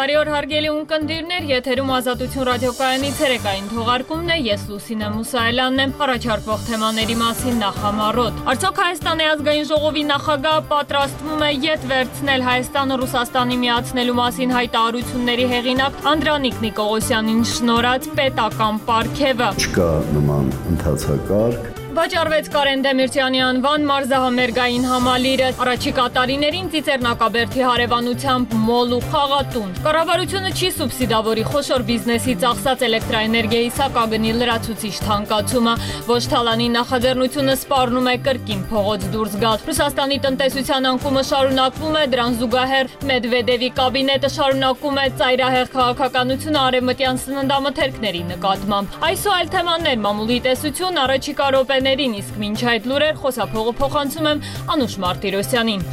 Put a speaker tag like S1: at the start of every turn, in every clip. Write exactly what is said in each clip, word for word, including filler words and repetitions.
S1: Բարի օր հարգելի ունկնդիրներ, եթերում Ազատություն ռադիոկայանի ցերեկային թողարկումն է, ես Լուսինե Մուսայելյանն եմ, առաջարկվող թեմաների մասին նախամարոտ։ Արդյոք Հայաստանի ազգային ժողովի նախագահը պատրաստվում է ետ վերցնել Հայաստանը Ռուսաստանի միացնելու մասին հայտարարությունների հեղինակ Անդրանիկ Նիկողոսյանին շնորհած պետական պարգևը։
S2: Չկա նման ընթացակարգ։
S1: Վաճառվեց Կարեն Դեմիրճյանի անվան մարզահամերգային համալիրը, առաջիկա տարիներին Ծիծեռնակաբերդի հարևանությամբ մոլ ու խաղատուն։ Կառավարությունը չի սուբսիդավորի խոշոր բիզնեսի ծախսած էլեկտրաէներգիայի սակագնի լրացուցիչ թանկացումը, ոչ թալանի նախաձեռնությունը սպառնում է կրկին փողոց դուրս գալ։ Ռուսաստանի տնտեսության անկումը շարունակվում է, դրան զուգահեռ Մեդվեդևի կաբինետը շարունակում է ծայրահեղ քաղաքականությունը արևմտյան սննդամթերքների նկատմամբ։ Այսօր այլ թեմաներ, մամուլի տեսություն, առաջիկա րոպե իսկ մինչ այդ լուրեր խոսափողը փոխանցում եմ Անուշ Մարտիրոսյանին։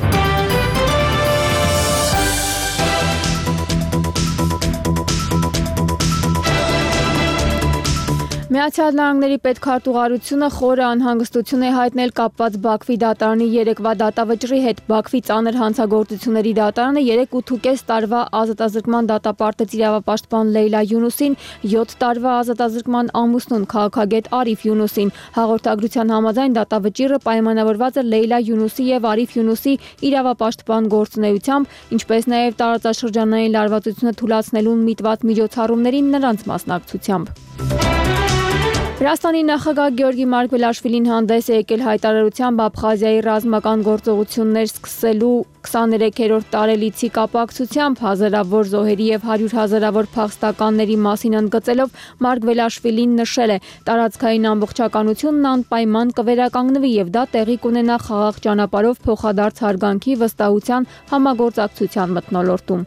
S1: Միացյալ Նահանգների պետքարտուղարությունը խորը անհանգստություն է հայտնել կապված Բաքվի դատարանի երեկվա դատավճռի հետ։ Բաքվի ծանր հանցագործությունների դատարանը երեք ութ տարվա ազատազրկման դատապարտեց իրավապաշտպան Լեյլա Յունուսին, յոթ տարվա ազատազրկման ամուսնուն քաղաքագետ Արիֆ Յունուսին։ Հաղորդագրության համաձայն դատավճիռը պայմանավորված է Լեյլա Յունուսի եւ Արիֆ Յունուսի իրավապաշտպան գործունեությամբ, ինչպես նաեւ տարածաշրջանային լարվածությունը թույլատնելուն միտված միջոցառումներին նրանց մասնակցությամբ։ Վրաստանի նախագահ Գեորգի Մարկվելաշվիլին հանդես է եկել հայտարարությամբ Աբխազիայի ռազմական գործողություններ սկսելու քսաներեքերորդ տարելիցի կապակցությամբ հազարավոր զոհերի եւ հարյուր հազարավոր փախստականների մասին ընդգծելով Մարկվելաշվիլին նշել է. տարածքային ամբողջականությունն անպայման կվերականգնվի եւ դա տեղի կունենա խաղաղ ճանապարհով փոխադարձ հարգանքի, վստահության, համագործակցության մթնոլորտում։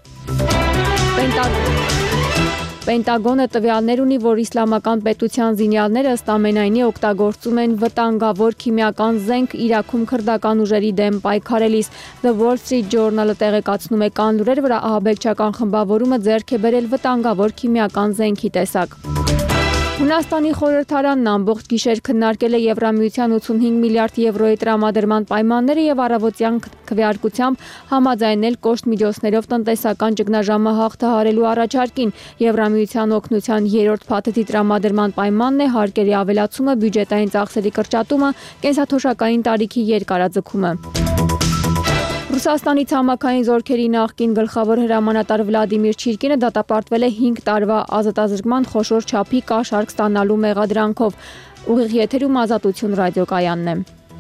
S1: Պենտագոնը տվյալներ ունի, որ իսլամական պետության զինյալները ըստ ամենայնի օգտագործում են վտանգավոր քիմիական զենք Իրաքում քրդական ուժերի դեմ պայքարելիս։ The Wall Street Journal-ը տեղեկացնում է կան լուրեր, որ ահաբեկչական խմբավորումը ձեռք է բերել վտանգավոր քիմիական զենքի տեսակ։ Հունաստանի խորհրդարանն ամբողջ գիշեր քննարկել է Եվրամիության ութսունհինգ միլիարդ եվրոյի տրամադրման պայմանները եւ առավոտյան քվեարկությամբ համաձայնել կոշտ միջոցներով տնտեսական ճգնաժամը հաղթահարելու առաջարկին։ Եվրամիության օգնության երրորդ փաթեթի տրամադրման պայմանն է հարկերի ավելացումը, բյուջետային ծախսերի կրճատումը, կենսաթոշակային տարիքի երկարաձգումը։ Ռուսաստանի ցամաքային զորքերի նախկին գլխավոր հրամանատար Վլադիմիր Չիրկինը դատապարտվել է հինգ տարվա ազատազրկման խոշոր չափի կաշառք ստանալու մեղադրանքով։ Ուղիղ եթերում Ազատություն ռադիոկայանն է։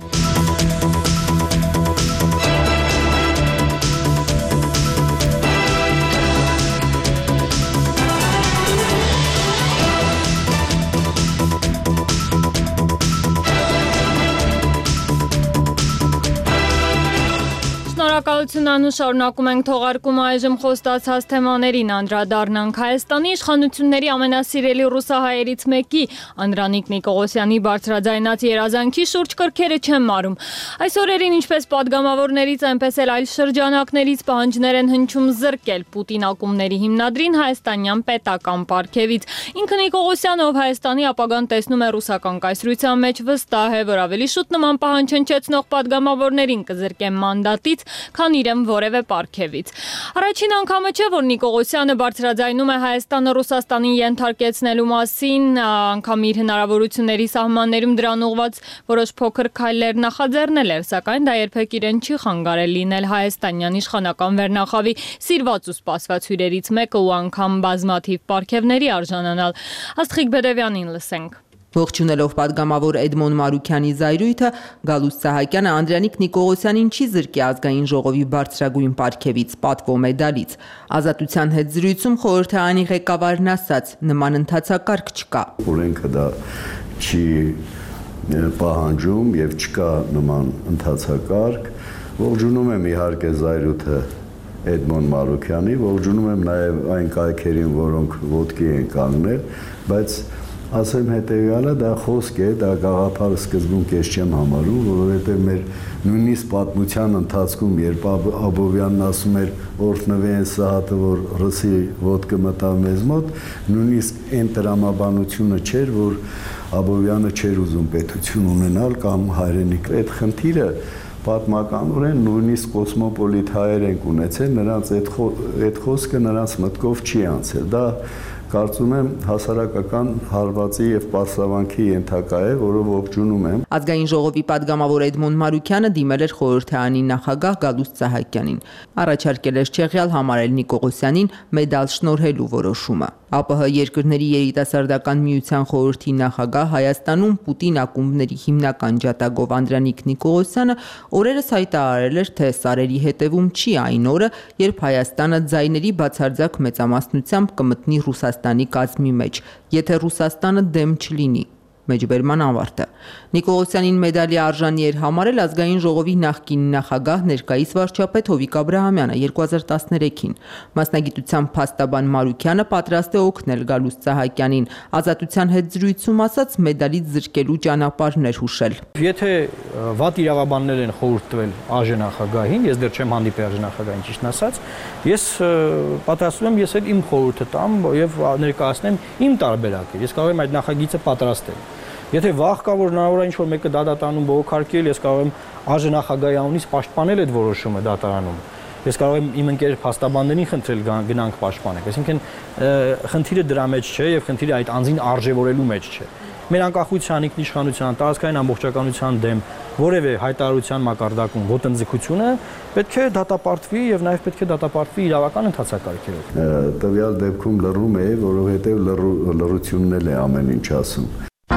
S1: Շնորհակալություն Անուշ, շարունակում ենք թողարկումը այժմ խոստացած թեմաներին անդրադառնանք։ Հայաստանի իշխանությունների ամենասիրելի ռուսահայերից մեկի Անդրանիկ Նիկողոսյանի բարձրաձայնած երազանքի շուրջ կրքերը չեն մարում։ Այս օրերին ինչպես падգամավորներից, այնպես էլ այլ շրջանակներից պահանջներ են հնչում զրկել Պուտին ակումբների հիմնադրին հայաստանյան պետական պարգևից։ Ինքը Նիկողոսյանը, ով Հայաստանի ապագան տեսնում է ռուսական կայսրության մեջ, վստահ է, որ ավելի շուտ նման պահանջ հնչեցնող падգամավորներին կզրկեն մանդատից, քան իրեն որևէ պարգևից։ Առաջին անգամը չէ, որ Նիկողոսյանը բարձրաձայնում է Հայաստանը Ռուսաստանին ենթարկեցնելու մասին, անգամ իր հնարավորությունների սահմաններում դրան ուղղված որոշ փոքր քայլեր նախաձեռնել էր, սակայն դա երբեք իրեն չի խանգարել լինել հայաստանյան իշխանական վերնախավի սիրված ու սպասված հյուրերից մեկը ու անգամ բազմաթիվ պարգևների արժանանալ։ Աստղիկ Բեդևյանին լսենք։
S3: Ողջունելով падգամավոր Էդմոն Մարուքյանի զայրույթը, Գալուստ Սահակյանը Անդրանիկ Նիկողոսյանին չի զրկի ազգային ժողովի բարձրագույն պարգևից, պատվո մեդալից։ Ազատության հետ զրույցում խորհրդարանի ղեկավարն ասաց, նման ընթացակարգ չկա։
S2: Օրենքը դա չի պահանջում եւ չկա նման ընթացակարգ։ Ողջունում եմ իհարկե զայրույթը Էդմոն Մարուքյանի, ողջունում եմ նաեւ այն կայքերին, որոնք ոտքի են կանգնել, բայց ասեմ հետևյալը, դա խոսք է, դա գաղափարը սկզբում կես չեմ համարում, որովհետև մեր նույնիսկ պատմության ընթացքում, երբ Աբովյանն ասում էր օրհնվի են Սահակը, որ ռսի ոտքը մտավ մեզ մոտ, նույնիսկ այն տրամաբանությունը չէր, որ Աբովյանը չէր ուզում պետություն ունենալ կամ հայրենիք։ Այդ խնդիրը պատմականորեն նույնիսկ կոսմոպոլիտ հայեր են ունեցել, նրանց այդ այդ խոսքը նրանց մտքով չի անցել։ Դա կարծում եմ հասարակական հարվածի եւ պարսավանքի ենթակա է, որը ողջունում եմ։
S3: Ազգային ժողովի падգամավոր Էդմոն Մարուքյանը դիմել էր խորհրդարանի նախագահ Գալուստ Սահակյանին, առաջարկել էր չեղյալ համարել Նիկողոսյանին մեդալ շնորհելու որոշումը։ ԱՊՀ երկրների երիտասարդական միության խորհրդի նախագահ Հայաստանում Պուտին ակումբների հիմնական ջատագով Անդրանիկ Նիկողոսյանը օրերս հայտարարել էր, թե սարերի հետևում չի այն օրը, երբ Հայաստանը ձայների բացարձակ մեծամասնությամբ կմտնի Ռուսաստանի կազմի մեջ, եթե Ռուսաստանը դեմ չլինի։ Մեջբերման ավարտը։ Նիկողոսյանին մեդալի արժանի էր համարել ազգային ժողովի նախկին նախագահ ներկայիս վարչապետ Հովիկ Աբրահամյանը երկու հազար տասներեքին։ Մասնագիտությամբ փաստաբան Մարուքյանը պատրաստ է օգնել Գալուստ Սահակյանին, ազատության հետ զրույցում ասաց մեդալից զրկելու ճանապարհներ հուշել։
S4: Եթե վատ իրավաբաններ են խորհուրդ տվել ԱԺ նախագահին, ես դեռ չեմ հանդիպել ԱԺ նախագահին, ճիշտն ասած, ես պատրաստում եմ ես էլ իմ խորհուրդը տամ եւ ներկայացնեմ իմ տարբերակը։ Ես կարող եմ այդ նախագիծը պատրաստել։ Եթե վաղ կա որ հնարավոր է ինչ-որ մեկը դատատանում բողոքարկել, ես կարող եմ ԱԺ նախագահի անունից պաշտպանել այդ որոշումը դատարանում։ Ես կարող եմ իմ ընկեր փաստաբաններին խնդրել գնանք պաշտպանենք։ Այսինքն խնդիրը դրա մեջ չէ եւ խնդիրը այդ անձին արժևորելու մեջ չէ։ Մեր անկախության, ինքնիշխանության, տարածքային ամբողջականության դեմ որևէ հայտարարության մակարդակում ոտնձգությունը պետք է դատապարտվի եւ նաեւ պետք է դատապարտվի իրավական ընթացակարգերով։
S2: Տվյալ դեպքում լռում է, որովհետեւ լռությունն էլ է ամեն ինչ ասում։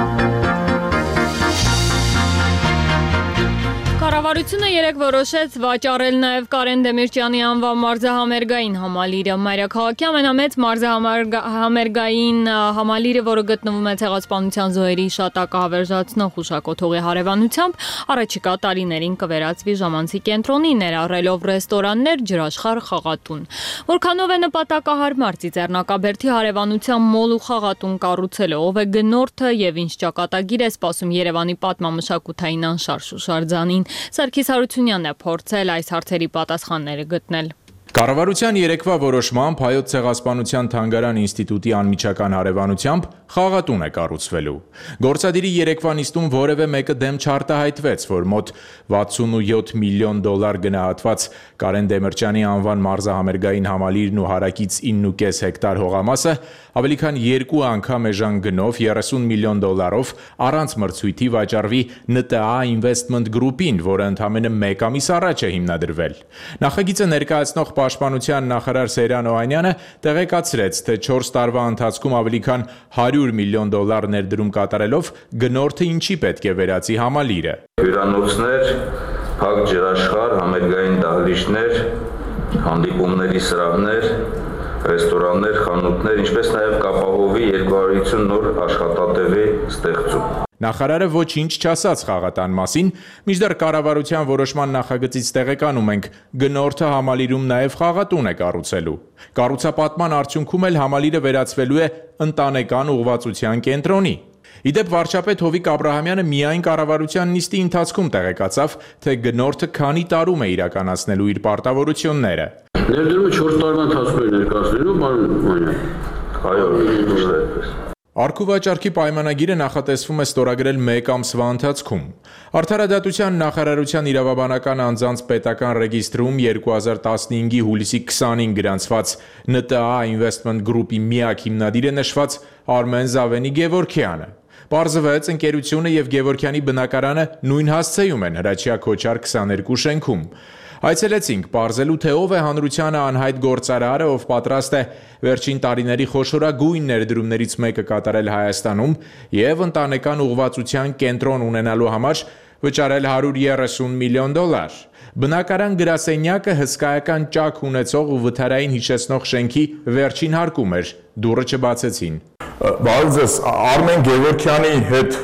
S1: Կառավարությունը երեկ որոշեց վաճառել նաև Կարեն Դեմիրճյանի անվան մարզահամերգային համալիրը։ Մայրաքաղաքի ամենամեծ մարզահամերգային համալիրը, որը գտնվում է Ցեղասպանության զոհերի շատակը հավերժացնող հուշակոթողի հարևանությամբ, առաջիկա տարիներին կվերածվի ժամանցի կենտրոնի, ներառելով ռեստորաններ, ջրաշխարհ, խաղատուն։ Որքանով է նպատակահարմար Ծիծեռնակաբերդի հարևանությամբ մոլ ու խաղատուն կառուցելը, ով է գնորդը եւ ինչ ճակատագիր է սպասում Երևանի պատմամշակութային անշարժ հուշարձանին։ Սարգիս Հարությունյանն է փորձել այս հարցերի պատասխանները գտնել։
S5: Կառավարության երեկվա որոշմամբ Հայոց ցեղասպանության թանգարան ինստիտուտի անմիջական հարևանությամբ խաղատուն է կառուցվելու։ Գործադիրի երեկվա նիստում որևէ մեկը դեմ չարտահայտվեց, որ մոտ վաթսունույոթ միլիոն դոլար գնահատված Կարեն Դեմիրճյանի անվան մարզահամերգային համալիրն ու հարակից ինը կես հեկտար հողամասը ավելի քան երկու անգամ էժան գնով երեսուն միլիոն դոլարով առանց մրցույթի վաճառվի Ն Տ Ա Investment Group-ին, որը ընդամենը մեկ ամիս առաջ է հիմնադրվել։ Նախագիծը ներկայացնող Պաշտպանության նախարար Սեյրան Օհանյանը տեղեկացրեց, թե չորս տարվա ընթացքում ավելի քան հարյուր միլիոն դոլար ներդրում կատարելով գնորդը ինչի պետք է վերացի համալիրը։
S6: Հյուրանոցներ, փակ ջրաշխարհ, համերգային դահլիճներ, հանդիպումների սրահներ, ռեստորաններ, խանութներ, ինչպես նաև կապահովի երկու հարյուր հիսուն նոր աշխատատեղի ստեղծում։
S5: Նախարարը ոչինչ չասաց խաղատան մասին, մինչդեռ կառավարության որոշման նախագծից տեղեկանում ենք, գնորդը համալիրում նաև խաղատուն է կառուցելու։ Կառուցապատման արդյունքում էլ համալիրը վերածվելու է ընտանեկան ուղղվածության կենտրոնի։ Իդեպ վարչապետ Հովիկ Աբրահամյանը միայն կառավարության նիստի ընթացքում տեղեկացավ, թե գնորդը քանի տարում է իրականացնելու իր պարտավորությունները։
S7: Ներդրումը չորս տարվա ընթացքում է ներկայացնելու, պարոն Օհանյան։
S6: Այո, այդպես։
S5: Արքու վաճառքի պայմանագիրը նախատեսվում է ստորագրել մեկ ամսվա ընթացքում։ Արդարադատության նախարարության իրավաբանական անձանց պետական ռեգիստրում երկու հազար տասնհինգի հուլիսի քսանին գրանցված Ն Տ Ա Investment Group-ի միակ հիմնադիրը նշված Արմեն Զավենի Գևորգյանը։ Պարզվեց, ընկերությունը եւ Գևորգյանի բնակարանը նույն հասցեում են Հրաչյա Քոչար քսաներկու շենքում։ Այցելեցինք պարզելու, թե ով է հանրությանը անհայտ գործարարը, ով պատրաստ է վերջին տարիների խոշորագույն ներդրումներից մեկը կատարել Հայաստանում եւ ընտանեկան ուղղվածության կենտրոն ունենալու համար վճարել հարյուր երեսուն միլիոն դոլար։ Բնակարան գրասենյակը հսկայական ճակ ունեցող ու վթարային հիշեցնող շենքի վերջին հարկում էր, դուռը չբացեցին։
S8: Բարև ձեզ, Արմեն Գևորգյանի հետ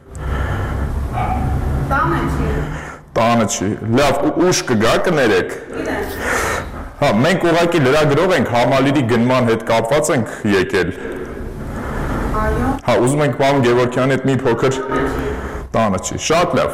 S9: Տանը չի։
S8: Տանը չի։ Լավ, ուշ կգա կներեք։ Հա, մենք ուղղակի լրագրող ենք, համալիրի գնման հետ կապված ենք եկել։
S9: Այո։
S8: Հա, ուզում ենք պարոն Գևորգյանի հետ մի փոքր տանը չի։ Շատ լավ։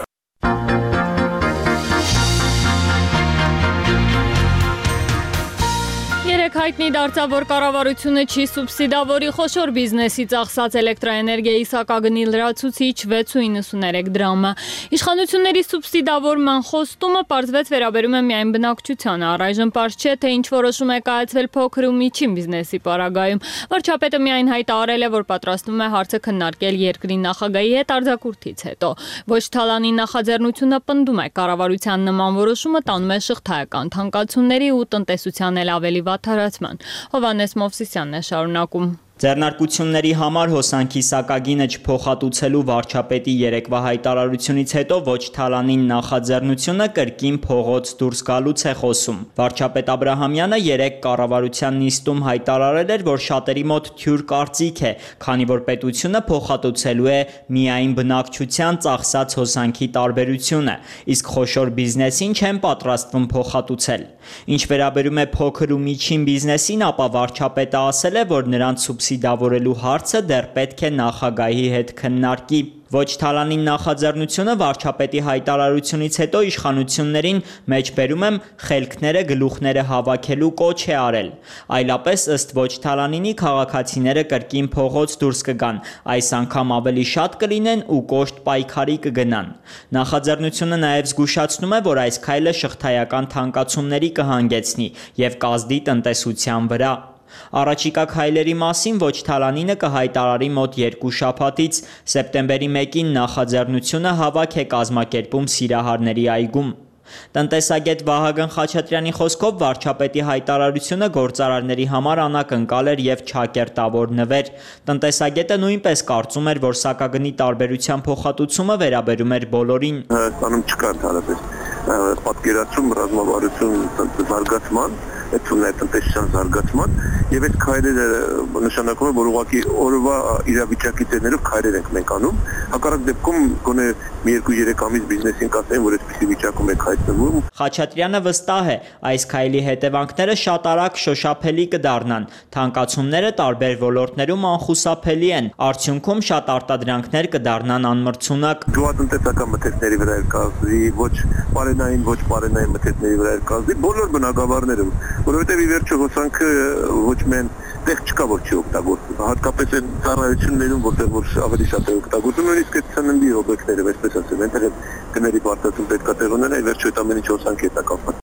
S10: Երեք հայտնի դարձավ, որ կառավարությունը չի սուբսիդավորի խոշոր բիզնեսի ծախսած էլեկտրաէներգիայի սակագնի լրացուցիչ վեց ու իննսուներեք դրամը։ Իշխանությունների սուբսիդավորման խոստումը պարզվեց վերաբերում է միայն բնակչությանը, առայժմ պարզ չէ, թե ինչ որոշում է կայացվել փոքր ու միջին բիզնեսի պարագայում։ Վարչապետը միայն հայտարարել է, որ պատրաստվում է հարցը քննարկել երկրի նախագահի հետ արձակուրդից հետո։ Ոչ թալանի նախաձեռնությունը պնդում է, կառավարության նման որոշումը տանում է շղթայական թանկացումների ու տնտեսության էլ ավելի վատթարացման։ Հովհաննես Մովսիսյանն է շարունակում։
S11: Ձեռնարկությունների համար հոսանքի սակագինը չփոխհատուցելու վարչապետի երեկվա հայտարարությունից հետո ոչ թալանին նախաձեռնությունը կրկին փողոց դուրս գալուց է խոսում։ Վարչապետ Աբրահամյանը երեկ կառավարության նիստում հայտարարել էր, որ շատերի մոտ թյուր կարծիք է, քանի որ պետությունը փոխհատուցելու է միայն բնակչության ծախսած հոսանքի տարբերությունը, իսկ խոշոր բիզնեսին չեն պատրաստվում փոխհատուցել։ Ինչ վերաբերում է փոքր ու միջին բիզնեսին, ապա վարչապետը ասել է, որ նրանց սուբսիդավորելու հարցը դեռ պետք է նախագահի հետ քննարկի։ Ոչ թալանին նախաձեռնությունը վարչապետի հայտարարությունից հետո իշխանություններին մեջբերում եմ խելքները գլուխները հավաքելու կոչ է արել։ Այլապես ըստ ոչ թալանինի քաղաքացիները կրկին փողոց դուրս կգան, այս անգամ ավելի շատ կլինեն ու կոշտ պայքարի կգնան։ Նախաձեռնությունը նաև զգուշացնում է, որ այս քայլը շղթայական թանկացումների կհանգեցնի եւ կազդի տնտեսության վրա։ Առաջիկա քայլերի մասին ոչ թալանինը կհայտարարի մոտ երկու շաբաթից, սեպտեմբերի մեկին նախաձեռնությունը հավաք է կազմակերպում Սիրահարների այգում։ Տնտեսագետ Վահագն Խաչատրյանի խոսքով վարչապետի հայտարարությունը գործարարների համար անակնկալ էր եւ չակերտավոր նվեր։ Տնտեսագետը նույնպես կարծում էր, որ սակագնի տարբերության փոխհատուցումը վերաբերում էր բոլորին։
S12: Հայաստանում չկա ընդհանրապես պատկերացում ռազմավարություն զարգացման, տնտեսության զարգացման եւ այդ քայլերը նշանակում է, որ ուղղակի օրվա իրավիճակի դերներով քայլեր ենք մենք անում։ Հակառակ դեպքում գոնե մի երկու-երեք ամիս բիզնեսին կասեն, որ այսպիսի վիճակում եք հայտնվում։
S11: Խաչատրյանը վստահ է, այս քայլի հետևանքները շատ արագ շոշափելի կդառնան։ Թանկացումները տարբեր ոլորտներում անխուսափելի են, արդյունքում շատ արտադրանքներ կդառնան անմրցունակ։
S12: Գյուղատնտեսական մթերքների վրա էլ կազդի, ոչ պարենային, ոչ պարենային մթերքների վրա էլ կազդի, բոլոր բնագավառներում, որովհետև ի վերջո հոսանքը ոչ միայն տեղ չկա, որ չի օգտագործվում, հատկապես այն ծառայություններում, որտեղ որ ավելի շատ է օգտագործվում, նույնիսկ այդ ցննդի օբյեկտները, այսպես ասեմ, այնտեղ գների բարձրացում պետք է տեղ ունենա, ի վերջո այդ ամեն ինչ հոսանքի հետ է կապված։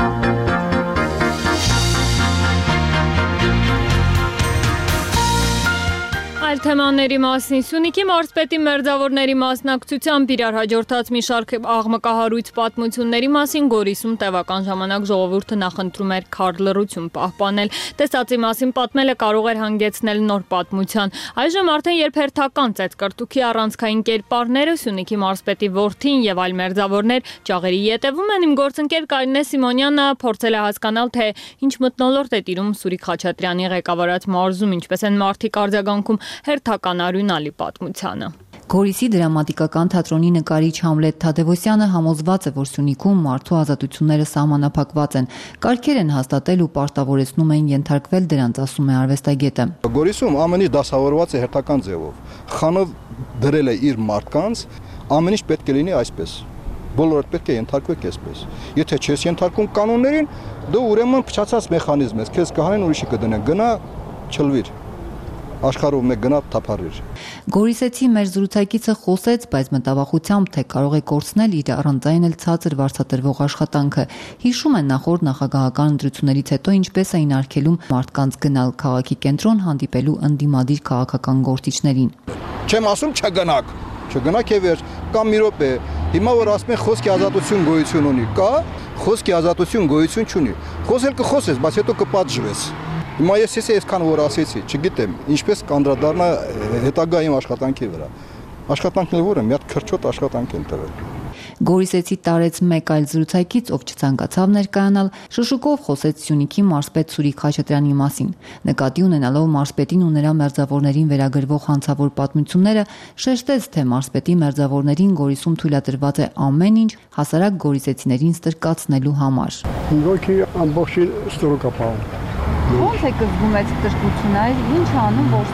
S10: Այլ թեմաների մասին Սյունիքի մարզպետի մերձավորների մասնակցությամբ իրար հաջորդած մի շարք աղմկահարույց պատմությունների մասին Գորիսում տևական ժամանակ ժողովուրդը նախընտրում էր քար լռություն պահպանել։ Տեսածի մասին պատմելը կարող էր հանգեցնել նոր պատմության։ Այժմ արդեն երբ հերթական ծեծկրտուքի առանցքային կերպարները Սյունիքի մարզպետի որդին եւ այլ մերձավորներ ճաղերի ետևում են, իմ գործընկեր Կարինե Սիմոնյանը փորձել է հասկանալ, թե ինչ մթնոլորտ է տիրում Սուրիկ Խաչատրյանի ղեկավարած մարզում, ինչպես են մարդիկ արձագանքում հերթական արյունալի պատմությանը։
S13: Գորիսի դրամատիկական թատրոնի նկարիչ Համլետ Թադևոսյանը համոզված է, որ Սյունիքում մարդու ազատությունները սահմանափակված են, կարգեր են հաստատել ու պարտավորեցնում են ենթարկվել դրանց, ասում է արվեստագետը։
S14: Գորիսում ամեն ինչ դասավորված է հերթական ձևով։ Խանը դրել է իր մարդկանց, ամեն ինչ պետք է լինի այսպես։ Բոլորդ պետք է ենթարկվեք այսպես։ Եթե չես ենթարկում կանոններին, դու ուրեմն փչացած մեխանիզմ ես, քեզ կհանեն ուրիշի կդնեն, գնա չլվիր։ Աշխարհով մեկ գնա թափառիր։
S13: Գորիսեցի մեր զրուցակիցը խոսեց, բայց մտավախությամբ, թե կարող է կորցնել իր առանցային էլ ցածր վարձատրվող աշխատանքը։ Հիշում են նախորդ նախագահական ընտրություններից հետո ինչպես էին արգելում մարդկանց գնալ քաղաքի կենտրոն հանդիպելու ընդդիմադիր քաղաքական գործիչներին։
S14: Չեմ ասում չգնաք, չգնաք եւ վերջ, կամ մի րոպե։ Հիմա որ ասում են խոսքի ազատություն գոյություն ունի, կա, խոսքի ազատություն գոյություն չունի։ Խոսել կխոսես, բայց հետո կպատժվես։ Հիմա ես ես այսքան որ ասեցի, չգիտեմ, ինչպես կանդրադառնա հետագա իմ աշխատանքի վրա։ Աշխատանքն էլ որ է, մի հատ քրչոտ աշխատանք են տվել։
S13: Գորիսեցի տարեց մեկ այլ զրուցակից, ով չցանկացավ ներկայանալ, շշուկով խոսեց Սյունիքի մարզպետ Սուրիկ Խաչատրյանի մասին։ Նկատի ունենալով մարզպետին ու նրա մերձավորներին վերագրվող հանցավոր պատմությունները, շեշտեց, թե մարզպետի մերձավորներին Գորիսում թույլատրված է ամեն ինչ հասարակ գորիսեցիներին ստրկացնելու համար։
S15: Գոյքի ամբողջին ստրուկապահում։
S13: Ո՞նց է կզգում այդ ստրկությունը, ինչ անում, որ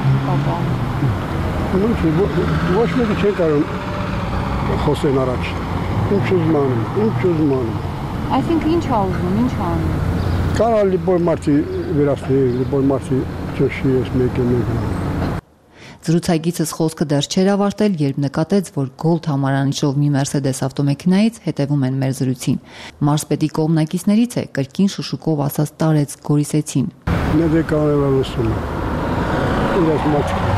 S13: ստրկապահում։
S15: Ոչ մեկը չի կարող խոսեն առաջ։ Ինչ ուզում անում, ինչ ուզում անում։
S13: Այսինքն ինչ ա ուզում, ինչ անում։
S15: Կարող լիբոր մարդի վերացնի, լիբոր մարդի ճոշի ես մեկ է մեկ։
S13: Զրուցակիցս խոսքը դեռ չէր ավարտել, երբ նկատեց, որ Gold համարանիշով մի Mercedes ավտոմեքենայից հետևում են մեր զրույցին։ Մարզպետի կողմնակիցներից է կրկին շշուկով ասած տարեց Գորիսեցին։
S15: Նեդե կանելա լուսում։ Իրաց մաչք։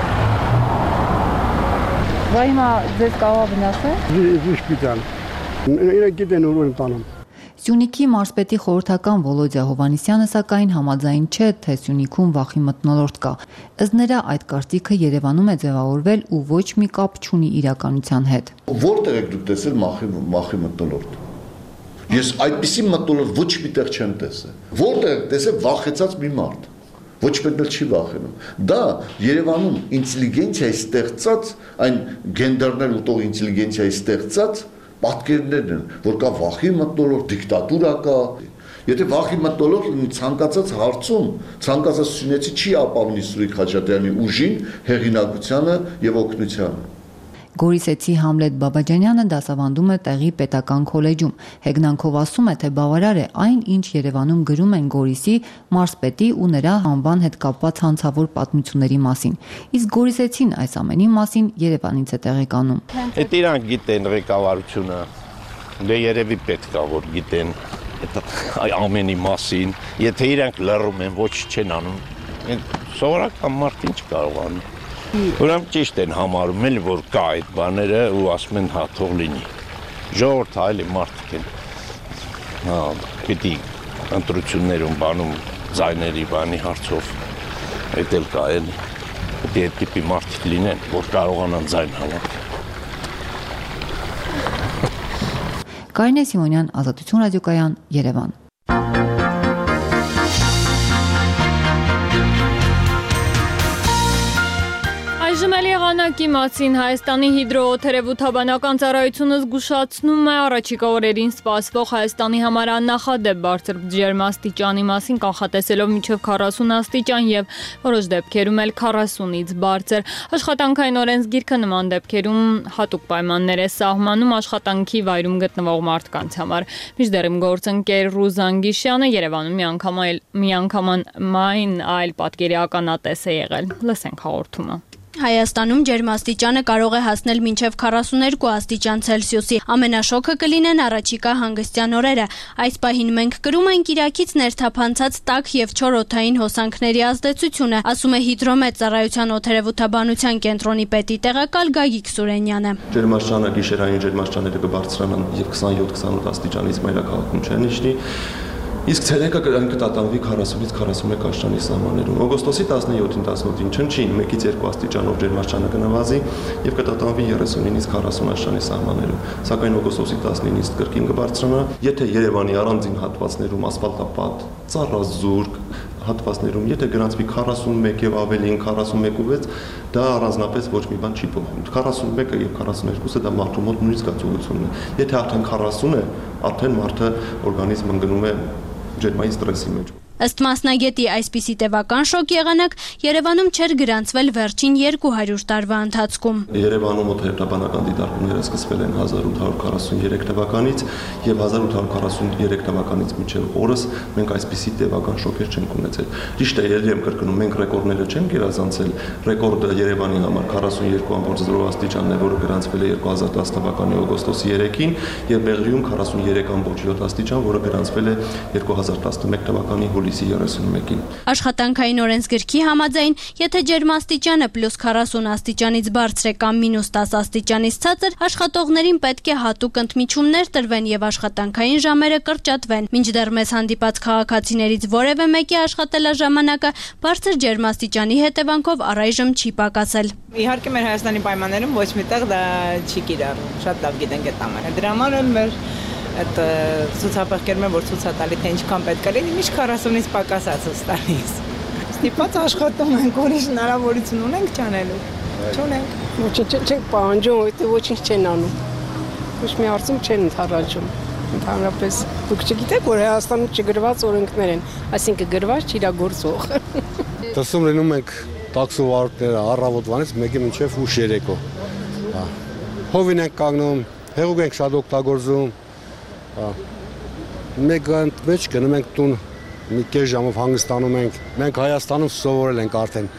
S13: Վայ հիմա ձեզ կարող վնասել։
S15: Ժիշպիտան։ Իրենք գիտեն ուր են տանում։
S13: Սյունիքի մարզպետի խորհրդական Վոլոդիա Հովանիսյանը սակայն համաձայն չէ, թե Սյունիքում վախի մթնոլորտ կա։ Ըստ նրա այդ կարծիքը Երևանում է ձևավորվել ու ոչ մի կապ չունի իրականության հետ։
S16: Որտեղ եք դուք տեսել վախի մթնոլորտ։ Ես այդպիսի մթնոլորտ ոչ միտեղ չեմ տեսել։ Որտեղ եք տեսել վախեցած մի մարդ։ Ոչ մեկն էլ չի վախենում։ Դա Երևանում ինտելիգենցիայի ստեղծած, այն գենդերներ ուտող ինտելիգենցիայի ստեղծած պատկերներն են, որ կա վախի մթնոլորտ, դիկտատուրա կա։ Եթե վախի մթնոլորտ ցանկացած հարցում, ցանկացած սյունեցի չի ապավնի Սուրիկ Խաչատրյանի ուժին, հեղինակությանը եւ օգնությանը։
S13: Գորիսեցի Համլետ Բաբաջանյանը դասավանդում է տեղի պետական քոլեջում։ Հեգնանքով ասում է, թե բավարար է այն, ինչ Երևանում գրում են Գորիսի, մարզպետի ու նրա անվան հետ կապված հանցավոր պատմությունների մասին։ Իսկ Գորիսեցին այս ամենի մասին Երևանից է տեղեկանում։
S17: Այդ իրանք գիտեն ղեկավարությունը, դե երևի պետք է որ գիտեն այդ ամենի մասին, եթե իրանք լռում են, ոչ չեն անում, սովորական մարդ ինչ կարող անի։ Ուրեմն ճիշտ են համարում էլ, որ կա այդ բաները ու ասում են հա թող լինի։ Ժողովուրդը այլ մարդիկ են։ Հա, պիտի ընտրություններում բանում ձայների բանի հարցով այդ էլ կա էլի։ Պիտի այդ տիպի մարդիկ լինեն, որ կարողանան ձայն հավաքել։
S13: Կարինե Սիմոնյան, Ազատություն ռադիոկայան, Երևան։
S10: Այժմ էլ եղանակի մասին Հայաստանի հիդրոօթերևութաբանական ծառայությունը զգուշացնում է առաջիկա օրերին սպասվող Հայաստանի համար աննախադեպ բարձր ջերմաստիճանի մասին, կանխատեսելով մինչև քառասուն աստիճան եւ որոշ դեպքերում էլ քառասունից բարձր։ Աշխատանքային օրենսգիրքը նման դեպքերում հատուկ պայմաններ է սահմանում աշխատանքի վայրում գտնվող մարդկանց համար։ Մինչդեռ գործընկեր Ռուզան Գիշյանը Երևանում միանգամայն այլ պատկերի ականատես է եղել։ Լսենք հաղորդումը։
S18: Հայաստանում ջերմաստիճանը կարող է հասնել մինչև քառասուներկու աստիճան Ցելսիուսի։ Ամենաշոկը կլինեն առաջիկա հանգստյան օրերը։ Այս պահին մենք կրում ենք Իրաքից ներթափանցած տաք եւ չոր օդային հոսանքների ազդեցությունը, ասում է Հիդրոմետ ծառայության օդերևութաբանության կենտրոնի պետի տեղակալ Գագիկ Սուրենյանը։
S19: Ջերմաստիճանը գիշերային ջերմաստիճանները կբարձրանան եւ քսանյոթ քսանութ աստիճանից մայրաքաղաքում չեն իջնի։ Իսկ ցերեկը կտատանվի քառասունից քառասունմեկ աստիճանի սահմաններում։ Օգոստոսի տասնյոթին տասնութին չնչի մեկից երկու աստիճանով ջերմաստիճանը կնվազի եւ կտատանվի երեսունինից քառասուն աստիճանի սահմաններում։ Սակայն օգոստոսի տասնինից կրկին կբարձրանա, եթե Երևանի առանձին հատվածներում ասֆալտապատ, ծառազուրկ հատվածներում, եթե գրանցվի քառասունմեկ եւ ավելին քառասունմեկ ու վեց, դա առանձնապես ոչ մի բան չի փոխում։ քառասունմեկը եւ քառասուներկուսը դա մարդու մոտ նույն զգացողությունն է։ Եթե արդեն քառասուն է, արդեն մարդը օրգանիզմը ընկնում է ջերմային ստրեսի մեջ։
S18: Ըստ մասնագետի այսպիսի տևական շոկ եղանակ Երևանում չէր գրանցվել վերջին երկու հարյուր տարվա ընթացքում։
S19: Երևանում օդերևութաբանական դիտարկումները սկսվել են հազար ութ հարյուր քառասուներեք թվականից եւ հազար ութ հարյուր քառասուներեք թվականից մինչեւ օրս մենք այսպիսի տևական շոկեր չենք ունեցել։ Ճիշտ է, ելի եմ կրկնում, մենք ռեկորդները չենք գերազանցել։ Ռեկորդը Երևանի համար քառասունյոթ կόμμα զրո աստիճանն է, որը գրանցվել է երկու հազար տասը թվականի օգոստոսի երեքին եւ Բեղրիում քառասունյոթ կόμμα յոթ աստիճան, որը գրանցվել է երկու հազար տասնմեկ թվականի հուլիսի երեսունմեկին։
S18: Աշխատանքային օրենսգրքի համաձայն, եթե ջերմաստիճանը պլյուս քառասուն աստիճանից բարձր է կամ մինուս տասը աստիճանից ցածր, աշխատողներին պետք է հատուկ ընդմիջումներ տրվեն եւ աշխատանքային ժամերը կրճատվեն։ Մինչդեռ մեզ հանդիպած քաղաքացիներից որևէ մեկի աշխատելաժամանակը բարձր ջերմաստիճանի հետևանքով առայժմ չի պակասել։
S20: Իհարկե մեր Հայաստանի պայմաններում ոչ միտեղ դա չի կիրառվում։ Շատ լավ գիտենք այդ ամենը։ Դրա համար էլ մեր այդ ցուցաբեղկերում է որ ցուցատալի թե ինչքան պետք է լինի, միշտ քառասունից պակասած տալիս։ Ստիպված աշխատում ենք, ուրիշ հնարավորություն ունենք չանելու։ Չունենք։
S9: Ոչինչ չենք պահանջում, որտեղ ոչինչ չեն անում։ Ոչ մի հարցում չեն ընդառաջում։ Ընդհանրապես դուք չգիտեք, որ Հայաստանում չգրված օրենքներ են, այսինքն գրված չիրագործող։
S15: Դասում լինում ենք տաքսու վարորդները առավոտվանից մեկի մինչև ուշ երեկո։ Հովին ենք կանգնում, հեղուկ ենք շատ օգտագործում։ Մեկ ընդ մեջ գնում ենք տուն մի կես ժամով հանգստանում ենք։ Մենք Հայաստանում սովորել ենք արդեն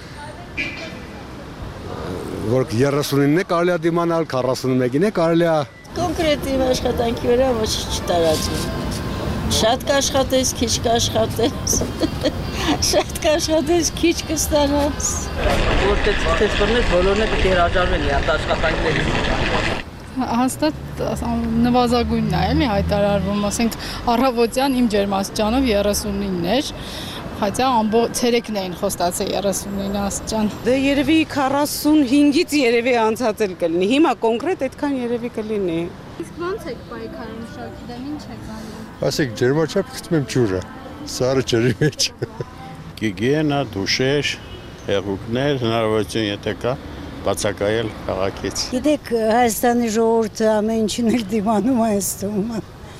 S15: որ երեսունինն է կարելի է դիմանալ, քառասունմեկին է կարելի է։
S21: Կոնկրետ իմ աշխատանքի վրա ոչինչ չտարածվում։ Շատ կաշխատես, քիչ կաշխատես։ Շատ կաշխատես, քիչ կստանաս։
S22: Որտեղ ցած բռնես, բոլորն է պետք է հրաժարվեն իհատ աշխատանքներից։
S23: Հաստատ նվազագույնն է, էլի հայտարարվում, ասենք առավոտյան իմ ջերմաստիճանով երեսունինն էր, Հատա ամբողջ ցերեկն էին խոստացել երեսունինը աստիճան։
S24: Դե երևի քառասունհինգից երևի անցած էլ կլինի։ Հիմա կոնկրետ այդքան երևի կլինի։
S23: Իսկ ո՞նց եք պայքարում շոկի դեմ, ինչ եք անում։
S15: Ասեք ջերմաչափ գցում եմ ջուրը, սարը ջրի մեջ։
S17: Գիգիենա, դուշեր, հեղուկներ, հնարավորություն եթե կա բացակայել քաղաքից։
S21: Գիտեք, Հայաստանի ժողովուրդը ամեն ինչին էլ դիմանում է այստում։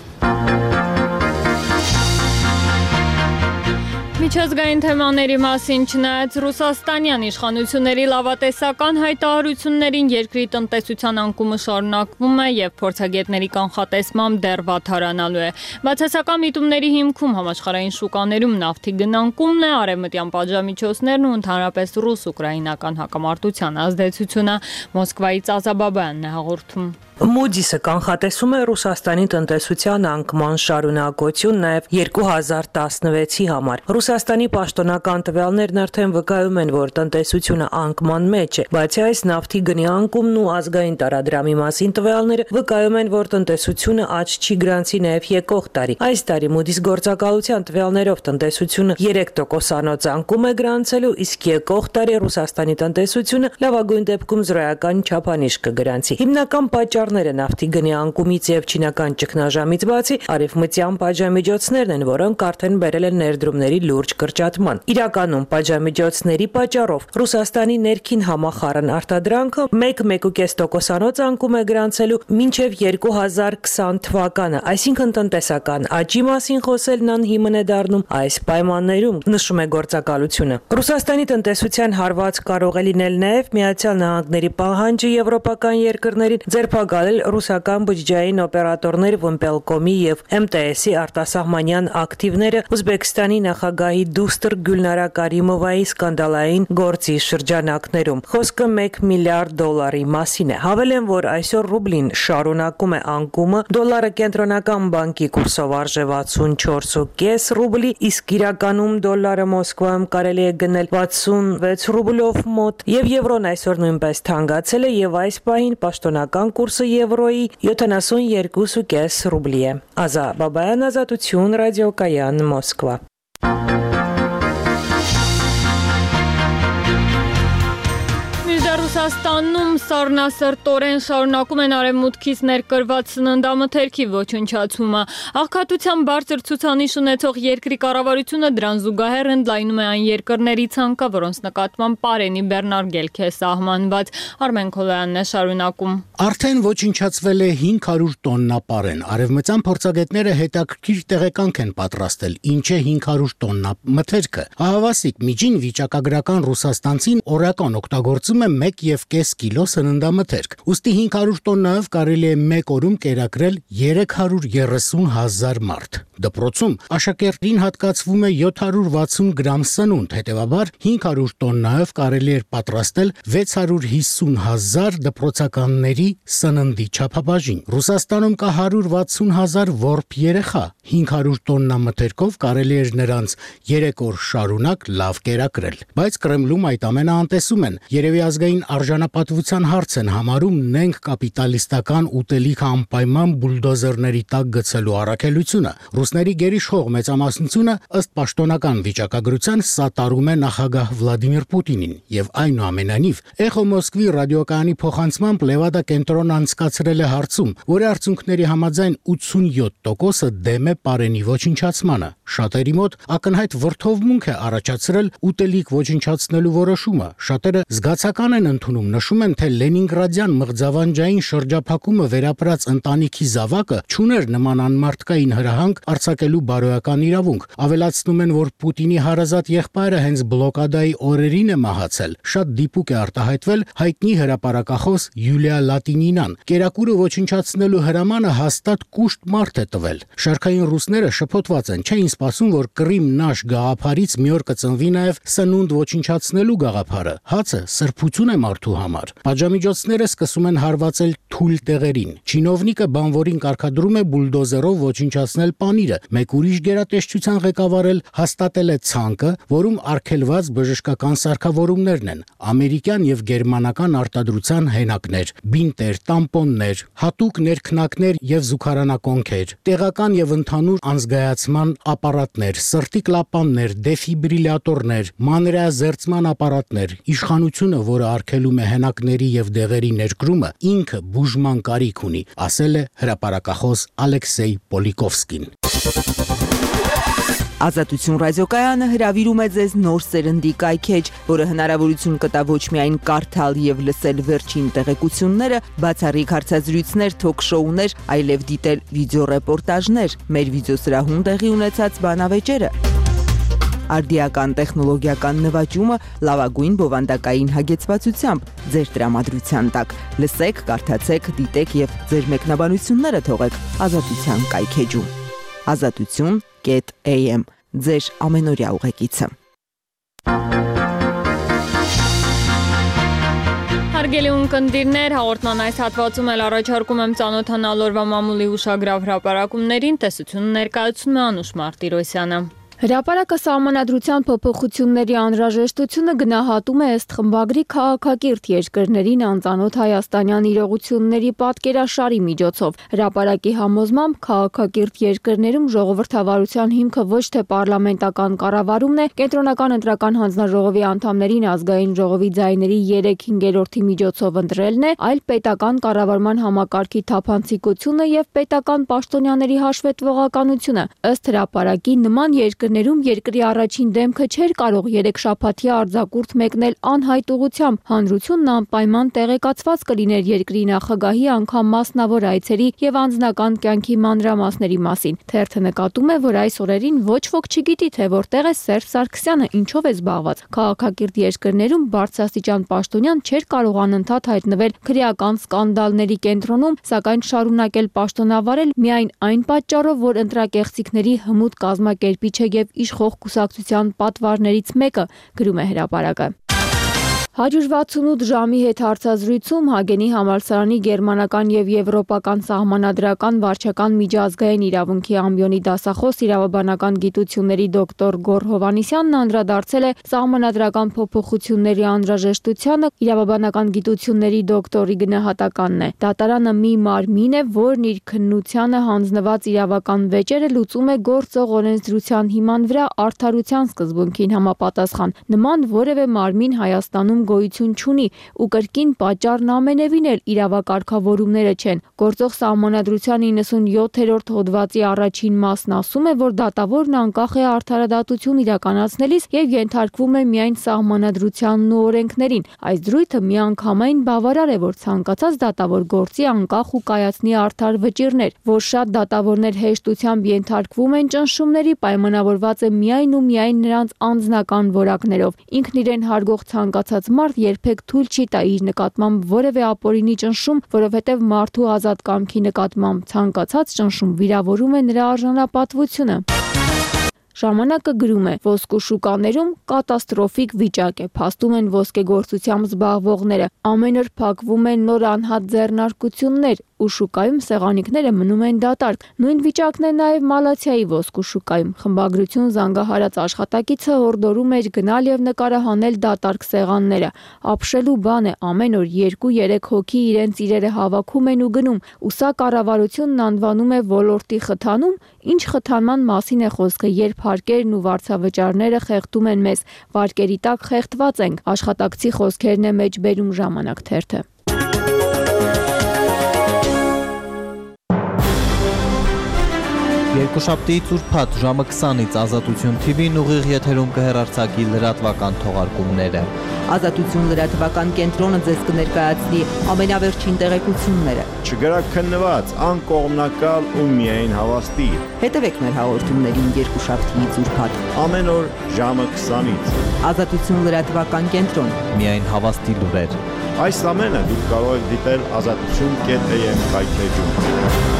S10: Միջազգային թեմաների մասին չնայած ռուսաստանյան իշխանությունների լավատեսական հայտարարություններին երկրի տնտեսության անկումը շարունակվում է եւ փորձագետների կանխատեսմամբ դեռ վատթարանալու է։ Բացասական միտումների հիմքում համաշխարհային շուկաներում նավթի գնանկումն է, արևմտյան պատժամիջոցներն ու ընդհանրապես ռուս-ուկրաինական հակամարտության ազդեցությունը։ Մոսկվայից Ազաբաբյանն է հաղորդում։
S25: Մուդիսը կանխատեսում է Ռուսաստանի տնտեսության անկման շարունակություն նաև երկու հազար տասնվեցի համար։ Ռուսաստանի պաշտոնական տվյալներն արդեն վկայում են, որ տնտեսությունը անկման մեջ է, բացի այս նավթի գնի անկումն ու ազգային տարադրամի մասին տվյալները վկայում են, որ տնտեսությունը աճ չի գրանցի նաև եկող տարի։ Այս տարի Մուդիս գործակալության տվյալներով տնտեսությունը երեք տոկոսանոց անկում է գրանցելու, իսկ եկող տարի Ռուսաստանի տնտեսությունը լավագույն դեպքում զրոյական չափանիշ կգրանցի։ Հիմնական պատճառները նավթի գնի անկումից եւ չինական ճգնաժամից բացի արևմտյան պատժամիջոցներն են, որոնք արդեն բերել են ներդրումների լուրջ կրճատման։ Իրականում պատժամիջոցների պատճառով Ռուսաստանի ներքին համախառն արտադրանքը մեկ մեկ ու կես տոկոսանոց անկում է գրանցելու մինչև երկու հազար քսան թվականը, այսինքն տնտեսական աճի մասին խոսելն անհիմն է դառնում այս պայմաններում, նշում է գործակալությունը։ Ռուսաստանի տնտեսության հարված կարող է լինել նաև Միացյալ Նահանգների պահանջը եվրոպական երկրներին ձերբակալել ռուսական բջջային օպերատորներ Վմպելկոմի եւ Էմ Տե Էսի արտասահմանյան ակտիվները Ուզբեկստանի նախագահի դուստր Գյուլնարա Կարիմովայի սկանդալային գործի շրջանակներում։ Խոսքը մեկ միլիարդ դոլարի մասին է։ Հավելեն, որ այսօր ռուբլին շարունակում է անկումը, դոլարը կենտրոնական բանկի կուրսով արժե վաթսունչորս ու կես ռուբլի, իսկ իրականում դոլարը Մոսկվայում կարելի է գնել վաթսունվեց ռուբլով մոտ, եւ եվրոն այսօր նույնպես թանկացել է եւ այս պահին պաշտոնական կուրսը եվրոյի յոթանասունյոթ ու կես ռուբլի է։ Ազա Բաբայան, Ազատություն, ռադիոկայան, Մոսկվա։
S10: Ռուսաստանում սառնասրտորեն շարունակում են արևմուտքից ներկրված սննդամթերքի ոչնչացումը։ Աղքատության բարձր ցուցանիշ ունեցող երկրի կառավարությունը դրան զուգահեռ ընդլայնում է այն երկրների ցանկը, որոնց նկատմամբ պարենի բեռնարկելք է սահմանված։ Արմեն Քոլոյանն է շարունակում։
S26: Արդեն ոչնչացվել է հինգ հարյուր տոննա պարեն։ Արևմտյան փորձագետները հետաքրքիր տեղեկանք են պատրաստել, ինչ է հինգ հարյուր տոննա մթերքը։ Ահավասիկ միջին վիճակագրական ռուսաստանցին օրական օգտագործում է մեկ եւ կես կիլո սննդամթերք։ Ուստի հինգ հարյուր տոննայով կարելի է մեկ օրում կերակրել երեք հարյուր երեսուն հազար մարդ։ Դպրոցում աշակերտին հատկացվում է յոթ հարյուր վաթսուն գրամ սնունդ, հետևաբար հինգ հարյուր տոննայով կարելի է պատրաստել վեց հարյուր հիսուն հազար դպրոցականների սննդի չափաբաժին։ Ռուսաստանում կա հարյուր վաթսուն հազար որբ երեխա։ հինգ հարյուր տոննա մթերքով կարելի էր նրանց երեք օր շարունակ լավ կերակրել։ Բայց Կրեմլում այդ ամենը անտեսում են։ Երևի ազգային արժանապատվության հարց են համարում նենք կապիտալիստական ուտելիք անպայման բուլդոզերների տակ գցելու առաքելությունը։ Ռուսների գերիշխող մեծամասնությունը ըստ պաշտոնական վիճակագրության սատարում է նախագահ Վլադիմիր Պուտինին եւ այնուամենայնիվ Էխո Մոսկվի ռադիոկայանի փոխանցմամբ Լևադա կենտրոնը անցկացրել է հարցում, որի արդյունքների համաձայն ութսունյոթ տոկոսը դեմ է պարենի ոչնչացմանը։ Շատերի մոտ ակնհայտ վրդովմունք է առաջացրել ուտելիք ոչնչացնելու որոշումը։ Շատերը զգացական են ընդունում ընդունում նշում են, թե Լենինգրադյան մղձավանջային շրջափակումը վերապրած ընտանիքի զավակը չուներ նման անմարդկային հրահանգ արձակելու բարոյական իրավունք։ Ավելացնում են, որ Պուտինի հարազատ եղբայրը հենց բլոկադայի օրերին է մահացել։ Շատ դիպուկ է արտահայտվել հայտնի հրապարակախոս Յուլիա Լատինինան։ Կերակուրը ոչնչացնելու հրամանը հաստատ կուշտ մարդ է տվել։ Շարքային ռուսները շփոթված են, չէին սպասում, որ Կրիմ նաշ գաղափարից մի օր կծնվի նաև սնունդ ոչնչացնելու գաղափարը։ Հացը սրբություն է մարդու համար։ Պատժամիջոցները սկսում են հարվածել թույլ տեղերին։ Չինովնիկը բանվորին կարգադրում է բուլդոզերով ոչնչացնել պանիրը։ Մեկ ուրիշ գերատեսչության ղեկավարել հաստատել է ցանկը, որում արգելված բժշկական սարքավորումներն են՝ ամերիկյան եւ գերմանական արտադրության հենակներ, բինտեր, տամպոններ, հատուկ ներքնակներ եւ զուգարանակոնքեր, տեղական եւ ընդհանուր անզգայացման ապարատներ, սրտի կլապաններ, դեֆիբրիլյատորներ, մանրեազերծման ապարատներ։ Իշխանությունը, որը արգելում է հենակների եւ դեղերի ներկրումը, ինքը բուժման կարիք ունի, ասել է հրապարակախոս Ալեքսեյ Պոլիկովսկին։
S1: Ազատություն ռադիոկայանը հրավիրում է ձեզ նոր սերնդի կայքեջ, որը հնարավորություն կտա ոչ միայն կարդալ եւ լսել վերջին տեղեկությունները, բացառիկ հարցազրույցներ, թոք-շոուներ, այլև դիտել վիդեոռեպորտաժներ, մեր վիդեոսրահում տեղի ունեցած բանավեճերը։ Արդիական տեխնոլոգիական նվաճումը լավագույն բովանդակային հագեցվածությամբ ձեր տրամադրության տակ։ Լսեք, կարդացեք, դիտեք եւ ձեր մեկնաբանությունները թողեք Ազատության կայքեջում։ Ազատություն կետ էյ էմ ձեր ամենօրյա ուղեկիցը։
S10: Հարգելի ունկնդիրներ, հաղորդման այս հատվածում էլ առաջարկում եմ ծանոթանալ օրվա մամուլի ուշագրավ հրապարակումներին, տեսությունը ներկայացնում է Անուշ Մարտիրոսյանը։ Հրապարակը սահմանադրության փոփոխությունների անհրաժեշտությունը գնահատում է ըստ խմբագրի քաղաքակիրթ երկրներին անծանոթ հայաստանյան իրողությունների պատկերաշարի միջոցով։ Հրապարակի համոզմամբ քաղաքակիրթ երկրներում ժողովրդավարության հիմքը ոչ թե պարլամենտական կառավարումն է, կենտրոնական ընտրական հանձնաժողովի անդամներին ազգային ժողովի ձայների երեք հինգերորդի միջոցով ընտրելն է, այլ պետական կառավարման համակարգի թափանցիկությունը եւ պետական պաշտոնյաների հաշվետվողականությունը։ Ըստ հրապարակի նման երկրներում երկրի առաջին դեմքը չէր կարող երեք շաբաթյա արձակուրդ մեկնել անհայտ ուղղությամբ։ Հանրությունն անպայման տեղեկացված կլիներ երկրի նախագահի անգամ մասնավոր այցերի եւ անձնական կյանքի մանրամասների մասին։ Թերթը նկատում է, որ այս օրերին ոչ ոք չգիտի, թե որտեղ է Սերժ Սարգսյանը, ինչով է զբաղված։ Քաղաքակիրթ երկրներում բարձրաստիճան պաշտոնյան չէր կարող անընդհատ հայտնվել քրեական սկանդալների կենտրոնում, սակայն շարունակել պաշտոնավարել միայն այն պատճառով, որ ընտրակեղծիքների հմուտ կազմակերպիչ է եւ իշխող կուսակցության պատվարներից մեկը, գրում է հրապարակը։ Հաջորդ վաթսունութ ժամի հետ հարցազրույցում Հագենի համալսարանի գերմանական եւ եվրոպական սահմանադրական վարչական միջազգային իրավունքի ամբիոնի դասախոս իրավաբանական գիտությունների դոկտոր Գոռ Հովհաննիսյանն անդրադարձել է սահմանադրական փոփոխությունների անհրաժեշտությանը։ Իրավաբանական գիտությունների դոկտորի գնահատականն է. դատարանը մի մարմին է, որն իր քննությանը հանձնված իրավական վեճերը լուծում է գործող օրենսդրության հիման վրա արդարության սկզբունքին համապատասխան։ Նման որևէ մարմին Հայաստանում գոյություն չունի ու կրկին պատճառն ամենևին էլ իրավակարգավորումները չեն։ Գործող սահմանադրության իննսունյոթերորդ հոդվածի առաջին մասն ասում է, որ դատավորն անկախ է արդարադատություն իրականացնելիս եւ ենթարկվում է միայն սահմանադրությանն ու օրենքներին։ Այս դրույթը միանգամայն բավարար է, որ ցանկացած դատավոր գործի անկախ ու կայացնի արդար վճիռներ, որ շատ դատավորներ հեշտությամբ ենթարկվում են ճնշումների, պայմանավորված է միայն ու միայն նրանց անձնական որակներով։ Ինքն իրեն հարգող ցանկացած մարդ երբեք թույլ չի տա իր նկատմամբ որևէ ապօրինի ճնշում, որովհետև մարդու ազատ կամքի նկատմամբ ցանկացած ճնշում վիրավորում է նրա արժանապատվությունը։ Ժամանակը գրում է. ոսկու շուկաներում կատաստրոֆիկ վիճակ է, փաստում են ոսկեգործությամբ զբաղվողները, ամեն օր փակվում են նոր անհատ ձեռնարկություններ ու շուկայում սեղանիկները մնում են դատարկ։ Նույն վիճակն է նաև Մալաթիայի ոսկու շուկայում։ Խմբագրություն զանգահարած աշխատակիցը հորդորում էր գնալ եւ նկարահանել դատարկ սեղանները։ Ապշելու բան է, ամեն օր երկու-երեք հոգի իրենց իրերը հավաքում են ու գնում, ու սա կառավարությունն անվանում է ոլորտի խթանում։ Ինչ խթանման մասին է խոսքը, երբ հարկերն ու վարձավճարները խեղդում են մեզ, վարկերի տակ խեղդված ենք, աշխատակցի խոսքերն է մեջ բերում Ժամանակ թերթը։
S2: Երկուշաբթիից ուրբաթ ժամը քսանից Ազատություն թի վին ուղիղ եթերում կհեռարձակի լրատվական թողարկումները։
S1: Ազատություն լրատվական կենտրոնը ձեզ կներկայացնի ամենավերջին տեղեկությունները։
S3: Չգրաքննված, անկողմնակալ ու միայն հավաստի։
S1: Հետևեք մեր հաղորդումներին երկուշաբթիից ուրբաթ
S3: ամեն օր ժամը քսանից։
S1: Ազատություն լրատվական կենտրոն։
S2: Միայն հավաստի լուրեր։
S3: Այս ամենը դուք կարող եք դիտել ազատություն կետ էյ էմ կայքեջում։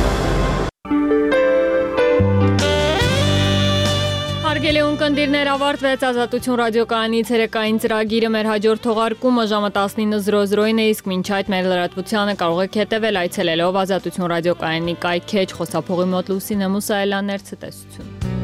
S10: Հարգելի ունկնդիրներ, ավարտվեց Ազատություն ռադիոկայանի ցերեկային ծրագիրը, մեր հաջորդ թողարկումը ժամը տասնինը զրո զրոին է, իսկ մինչ այդ մեր լրատվությանը կարող եք հետևել այցելելով Ազատություն ռադիոկայանի կայքեջ, խոսափողի մոտ Լուսինե Մուսայելյաններ, ցտեսություն։